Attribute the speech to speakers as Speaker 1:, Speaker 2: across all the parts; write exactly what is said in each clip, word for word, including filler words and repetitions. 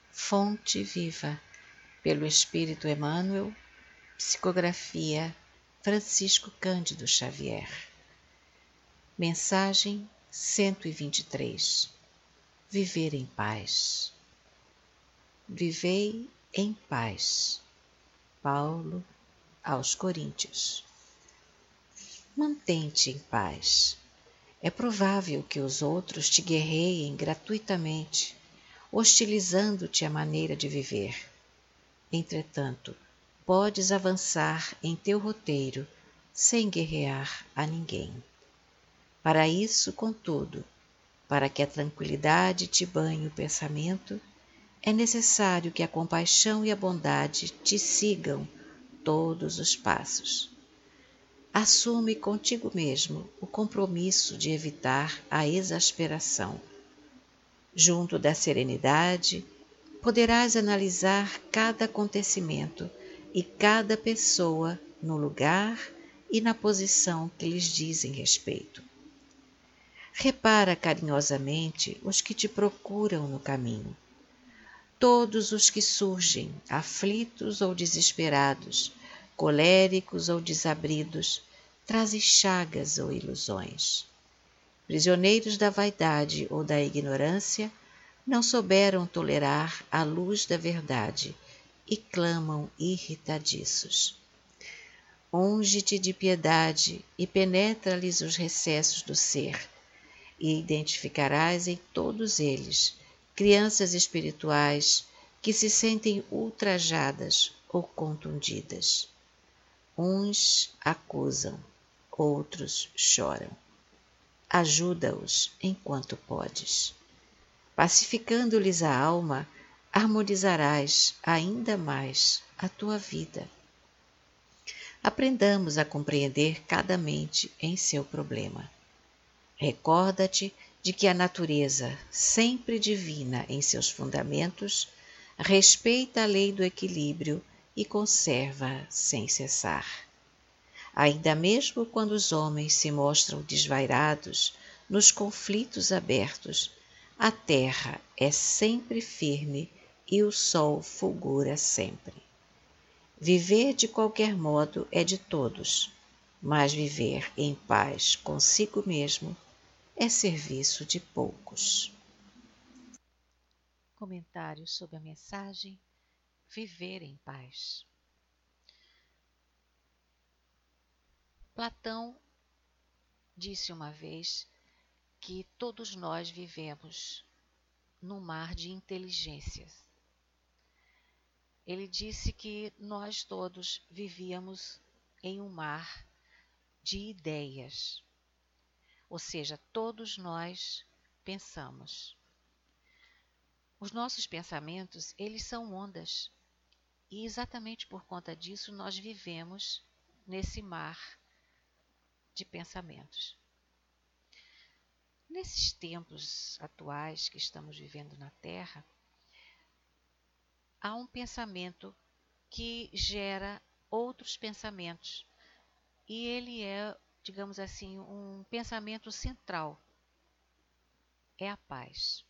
Speaker 1: Fonte Viva, pelo Espírito Emmanuel, psicografia Francisco Cândido Xavier. Mensagem cento e vinte e três. Viver em paz. Vivei em paz. Paulo aos Coríntios. Mantém-te em paz. É provável que os outros te guerreiem gratuitamente, hostilizando-te a maneira de viver. Entretanto, podes avançar em teu roteiro sem guerrear a ninguém. Para isso, contudo, para que a tranquilidade te banhe o pensamento, é necessário que a compaixão e a bondade te sigam todos os passos. Assume contigo mesmo o compromisso de evitar a exasperação. Junto da serenidade, poderás analisar cada acontecimento e cada pessoa no lugar e na posição que lhes dizem respeito. Repara carinhosamente os que te procuram no caminho. Todos os que surgem, aflitos ou desesperados, coléricos ou desabridos, trazem chagas ou ilusões. Prisioneiros da vaidade ou da ignorância, não souberam tolerar a luz da verdade e clamam irritadiços. Unge-te de piedade e penetra-lhes os recessos do ser, e identificarás em todos eles crianças espirituais que se sentem ultrajadas ou contundidas. Uns acusam, outros choram. Ajuda-os enquanto podes. Pacificando-lhes a alma, harmonizarás ainda mais a tua vida. Aprendamos a compreender cada mente em seu problema. Recorda-te de que a natureza, sempre divina em seus fundamentos, respeita a lei do equilíbrio e conserva sem cessar. Ainda mesmo quando os homens se mostram desvairados nos conflitos abertos, a terra é sempre firme e o sol fulgura sempre. Viver de qualquer modo é de todos, mas viver em paz consigo mesmo é serviço de poucos. Comentários sobre a mensagem Viver em Paz. Platão disse uma vez que todos nós vivemos num mar de inteligências. Ele disse que nós todos vivíamos em um mar de ideias, ou seja, todos nós pensamos. Os nossos pensamentos, eles são ondas, e exatamente por conta disso nós vivemos nesse mar de pensamentos. Nesses tempos atuais que estamos vivendo na Terra, há um pensamento que gera outros pensamentos, e ele é, digamos assim, um pensamento central, é a paz.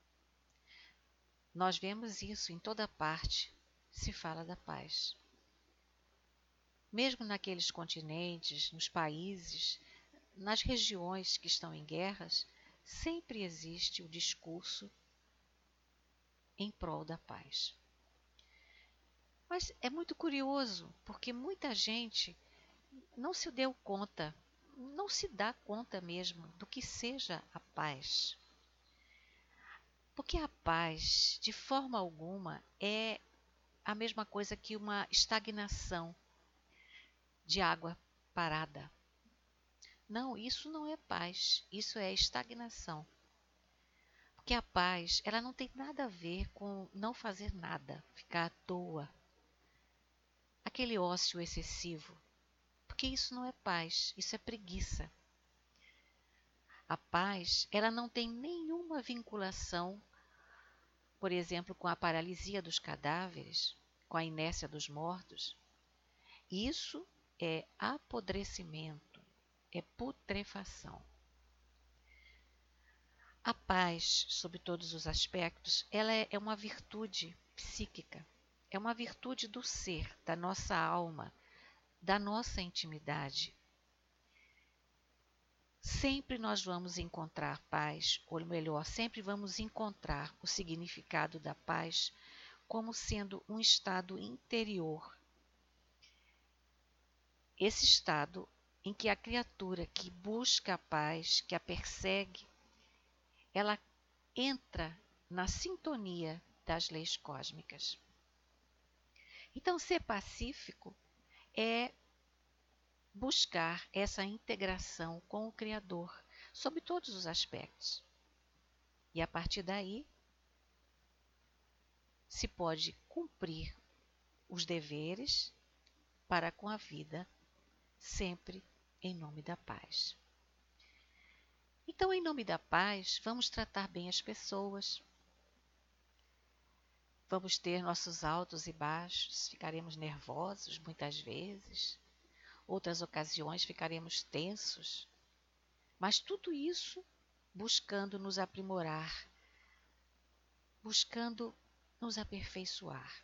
Speaker 1: Nós vemos isso em toda parte, se fala da paz. Mesmo naqueles continentes, nos países, nas regiões que estão em guerras, sempre existe o discurso em prol da paz. Mas é muito curioso, porque muita gente não se deu conta, não se dá conta mesmo do que seja a paz. Porque a paz, de forma alguma, é a mesma coisa que uma estagnação de água parada. Não, isso não é paz, isso é estagnação. Porque a paz, ela não tem nada a ver com não fazer nada, ficar à toa. Aquele ócio excessivo. Porque isso não é paz, isso é preguiça. A paz, ela não tem nenhuma vinculação, por exemplo, com a paralisia dos cadáveres, com a inércia dos mortos. Isso é apodrecimento, é putrefação. A paz, sob todos os aspectos, ela é uma virtude psíquica, é uma virtude do ser, da nossa alma, da nossa intimidade. Sempre nós vamos encontrar paz, ou melhor, sempre vamos encontrar o significado da paz como sendo um estado interior. Esse estado em que a criatura que busca a paz, que a persegue, ela entra na sintonia das leis cósmicas. Então, ser pacífico é buscar essa integração com o Criador, sob todos os aspectos. E a partir daí, se pode cumprir os deveres para com a vida, sempre em nome da paz. Então, em nome da paz, vamos tratar bem as pessoas. Vamos ter nossos altos e baixos, ficaremos nervosos muitas vezes, outras ocasiões ficaremos tensos, mas tudo isso buscando nos aprimorar, buscando nos aperfeiçoar.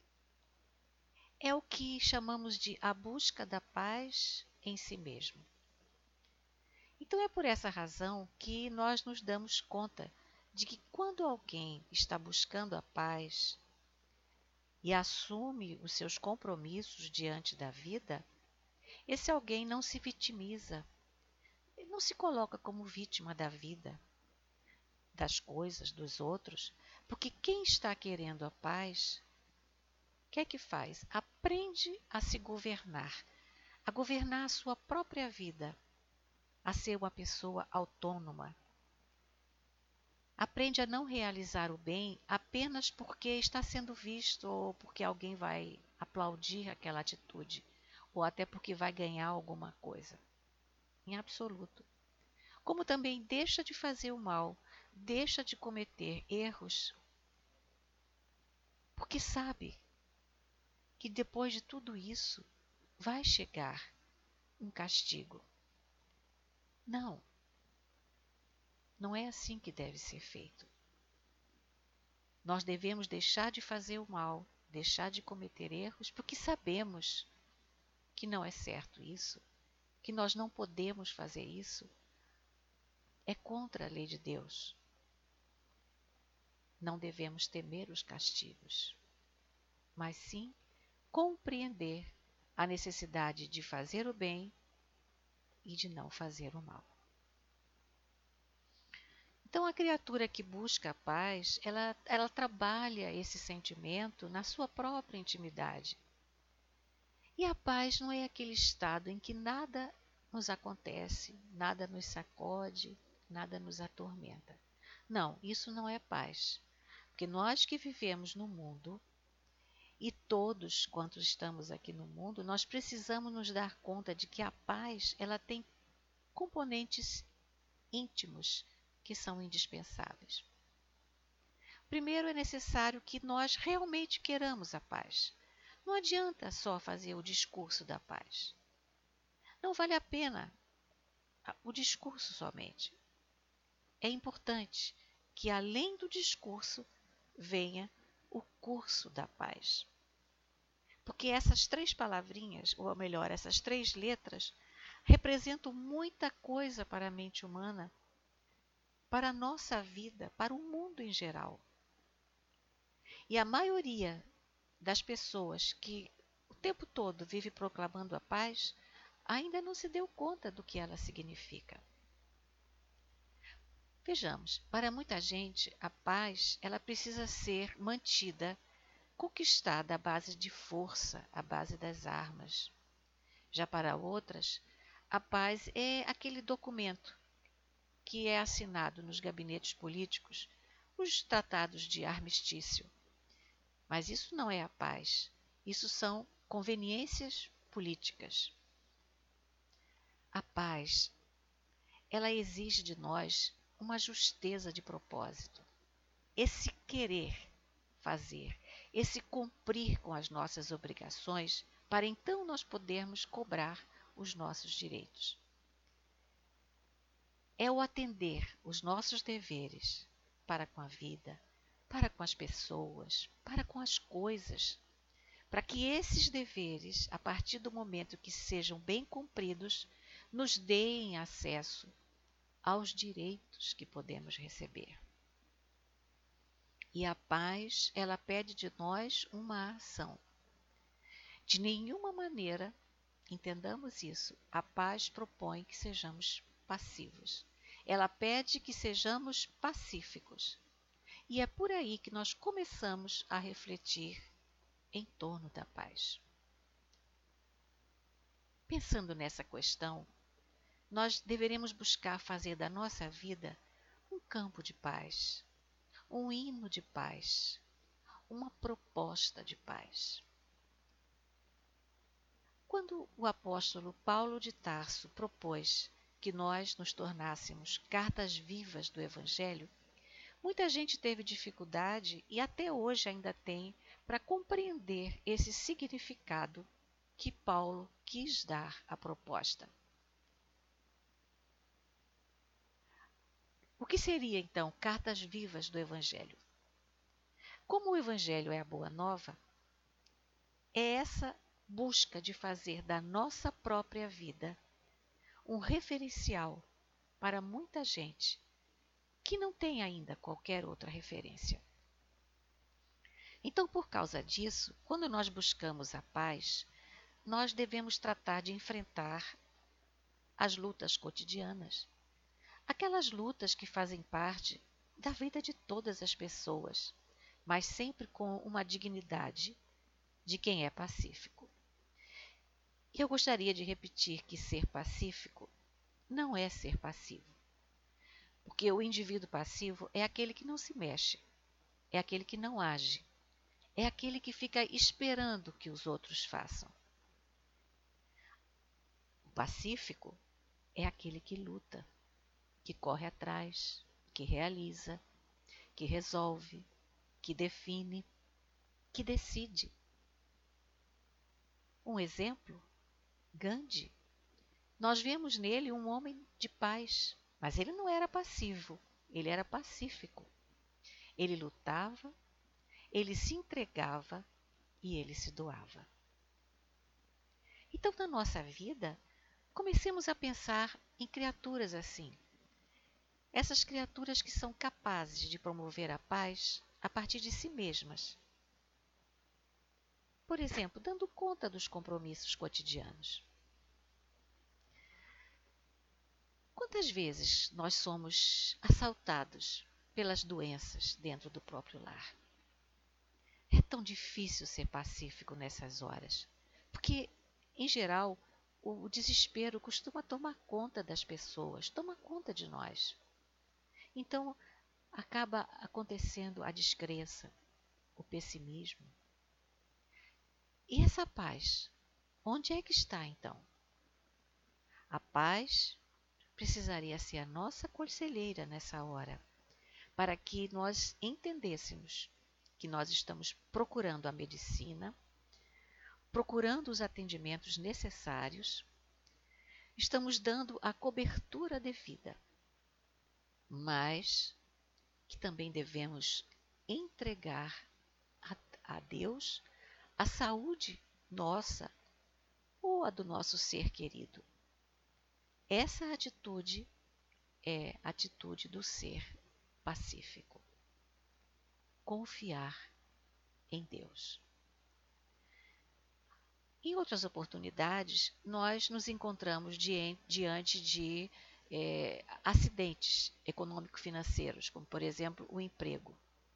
Speaker 1: É o que chamamos de a busca da paz em si mesmo. Então é por essa razão que nós nos damos conta de que quando alguém está buscando a paz e assume os seus compromissos diante da vida, esse alguém não se vitimiza, ele não se coloca como vítima da vida, das coisas, dos outros, porque quem está querendo a paz, o que é que faz? Aprende a se governar, a governar a sua própria vida, a ser uma pessoa autônoma. Aprende a não realizar o bem apenas porque está sendo visto ou porque alguém vai aplaudir aquela atitude, ou até porque vai ganhar alguma coisa. Em absoluto. Como também deixa de fazer o mal, deixa de cometer erros, porque sabe que depois de tudo isso vai chegar um castigo. Não, não é assim que deve ser feito. Nós devemos deixar de fazer o mal, deixar de cometer erros, porque sabemos que não é certo isso, que nós não podemos fazer isso. É contra a lei de Deus. Não devemos temer os castigos, mas sim compreender a necessidade de fazer o bem e de não fazer o mal. Então, a criatura que busca a paz, ela, ela trabalha esse sentimento na sua própria intimidade. E a paz não é aquele estado em que nada nos acontece, nada nos sacode, nada nos atormenta. Não, isso não é paz. Porque nós que vivemos no mundo, e todos quantos estamos aqui no mundo, nós precisamos nos dar conta de que a paz ela tem componentes íntimos que são indispensáveis. Primeiro é necessário que nós realmente queiramos a paz. Não adianta só fazer o discurso da paz. Não vale a pena o discurso somente. É importante que além do discurso venha o curso da paz. Porque essas três palavrinhas, ou melhor, essas três letras, representam muita coisa para a mente humana, para a nossa vida, para o mundo em geral. E a maioria das pessoas que o tempo todo vive proclamando a paz, ainda não se deu conta do que ela significa. Vejamos, para muita gente, a paz ela precisa ser mantida, conquistada à base de força, à base das armas. Já para outras, a paz é aquele documento que é assinado nos gabinetes políticos, os tratados de armistício. Mas isso não é a paz, isso são conveniências políticas. A paz, ela exige de nós uma justeza de propósito, esse querer fazer, esse cumprir com as nossas obrigações, para então nós podermos cobrar os nossos direitos. é o atender os nossos deveres para com a vida, para com as pessoas, para com as coisas, para que esses deveres, a partir do momento que sejam bem cumpridos, nos deem acesso aos direitos que podemos receber. E a paz, ela pede de nós uma ação. De nenhuma maneira, entendamos isso, a paz propõe que sejamos passivos. Ela pede que sejamos pacíficos. E é por aí que nós começamos a refletir em torno da paz. Pensando nessa questão, nós deveremos buscar fazer da nossa vida um campo de paz, um hino de paz, uma proposta de paz. Quando o apóstolo Paulo de Tarso propôs que nós nos tornássemos cartas vivas do Evangelho, muita gente teve dificuldade e até hoje ainda tem para compreender esse significado que Paulo quis dar à proposta. O que seria então cartas vivas do Evangelho? Como o Evangelho é a boa nova, é essa busca de fazer da nossa própria vida um referencial para muita gente que não tem ainda qualquer outra referência. Então, por causa disso, quando nós buscamos a paz, nós devemos tratar de enfrentar as lutas cotidianas, aquelas lutas que fazem parte da vida de todas as pessoas, mas sempre com uma dignidade de quem é pacífico. E eu gostaria de repetir que ser pacífico não é ser passivo. Porque o indivíduo passivo é aquele que não se mexe, é aquele que não age, é aquele que fica esperando que os outros façam. O pacífico é aquele que luta, que corre atrás, que realiza, que resolve, que define, que decide. Um exemplo, Gandhi. Nós vemos nele um homem de paz, mas ele não era passivo, ele era pacífico. Ele lutava, ele se entregava e ele se doava. Então, na nossa vida, comecemos a pensar em criaturas assim. Essas criaturas que são capazes de promover a paz a partir de si mesmas. Por exemplo, dando conta dos compromissos cotidianos. Quantas vezes nós somos assaltados pelas doenças dentro do próprio lar? É tão difícil ser pacífico nessas horas, porque, em geral, o desespero costuma tomar conta das pessoas, toma conta de nós. Então, acaba acontecendo a descrença, o pessimismo. E essa paz, onde é que está então? A paz precisaria ser a nossa conselheira nessa hora, para que nós entendêssemos que nós estamos procurando a medicina, procurando os atendimentos necessários, estamos dando a cobertura devida, mas que também devemos entregar a, a Deus a saúde nossa ou a do nosso ser querido. Essa atitude é a atitude do ser pacífico. Confiar em Deus. Em outras oportunidades, nós nos encontramos diante de é, acidentes econômico-financeiros, como, por exemplo, o emprego.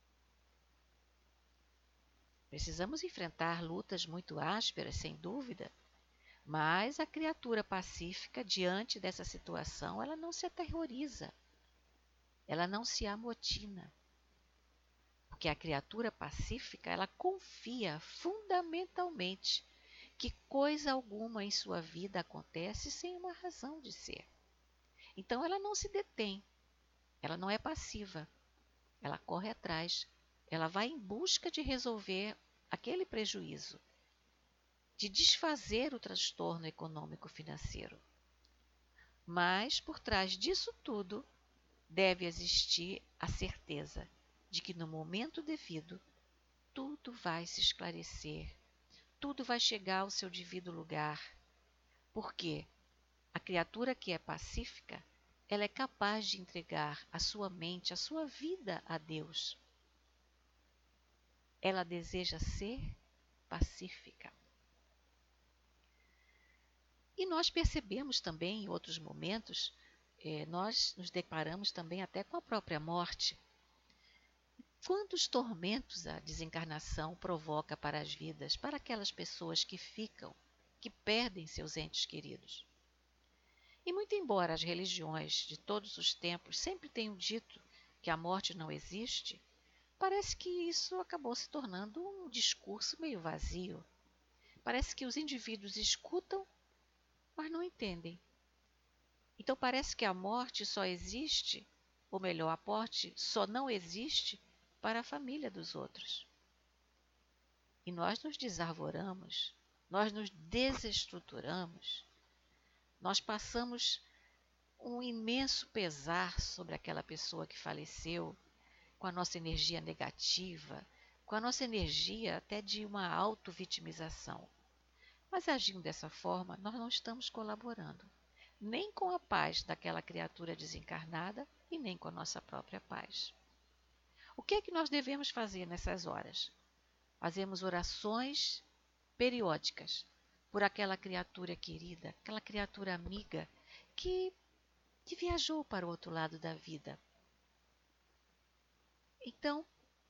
Speaker 1: Precisamos enfrentar lutas muito ásperas, sem dúvida, mas a criatura pacífica, diante dessa situação, ela não se aterroriza, ela não se amotina. Porque a criatura pacífica, ela confia fundamentalmente que coisa alguma em sua vida acontece sem uma razão de ser. Então ela não se detém, ela não é passiva, ela corre atrás, ela vai em busca de resolver aquele prejuízo, de desfazer o transtorno econômico-financeiro. Mas, por trás disso tudo, deve existir a certeza de que no momento devido, tudo vai se esclarecer, tudo vai chegar ao seu devido lugar. Porque a criatura que é pacífica, ela é capaz de entregar a sua mente, a sua vida a Deus. Ela deseja ser pacífica. E nós percebemos também, em outros momentos, eh, nós nos deparamos também até com a própria morte. Quantos tormentos a desencarnação provoca para as vidas, para aquelas pessoas que ficam, que perdem seus entes queridos. E muito embora as religiões de todos os tempos sempre tenham dito que a morte não existe, parece que isso acabou se tornando um discurso meio vazio. Parece que os indivíduos escutam, mas não entendem. Então parece que a morte só existe, ou melhor, a morte só não existe para a família dos outros. E nós nos desarvoramos, nós nos desestruturamos, nós passamos um imenso pesar sobre aquela pessoa que faleceu, com a nossa energia negativa, com a nossa energia até de uma auto-vitimização. Mas agindo dessa forma, nós não estamos colaborando, nem com a paz daquela criatura desencarnada e nem com a nossa própria paz. O que é que nós devemos fazer nessas horas? Fazemos orações periódicas por aquela criatura querida, aquela criatura amiga que, que viajou para o outro lado da vida. Então,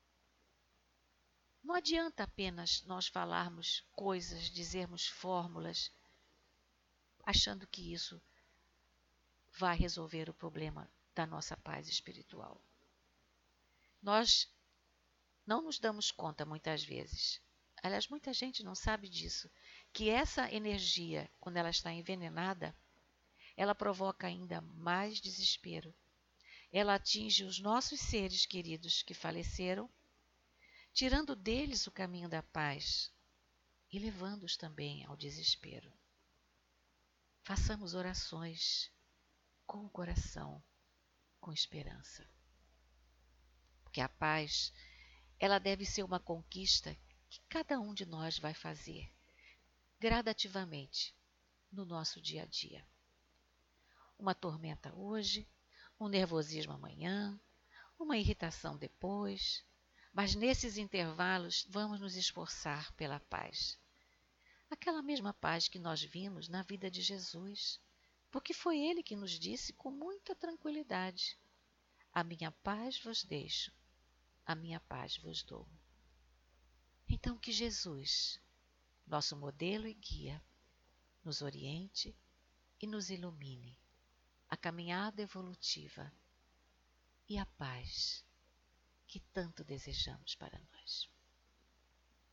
Speaker 1: não adianta apenas nós falarmos coisas, dizermos fórmulas, achando que isso vai resolver o problema da nossa paz espiritual. Nós não nos damos conta muitas vezes, aliás, muita gente não sabe disso, que essa energia, quando ela está envenenada, ela provoca ainda mais desespero. Ela atinge os nossos seres queridos que faleceram, tirando deles o caminho da paz e levando-os também ao desespero. Façamos orações com o coração, com esperança. Porque a paz, ela deve ser uma conquista que cada um de nós vai fazer gradativamente no nosso dia a dia. Uma tormenta hoje, um nervosismo amanhã, uma irritação depois, mas nesses intervalos vamos nos esforçar pela paz. Aquela mesma paz que nós vimos na vida de Jesus, porque foi Ele que nos disse com muita tranquilidade: a minha paz vos deixo, a minha paz vos dou. Então que Jesus, nosso modelo e guia, nos oriente e nos ilumine a caminhada evolutiva e a paz que tanto desejamos para nós.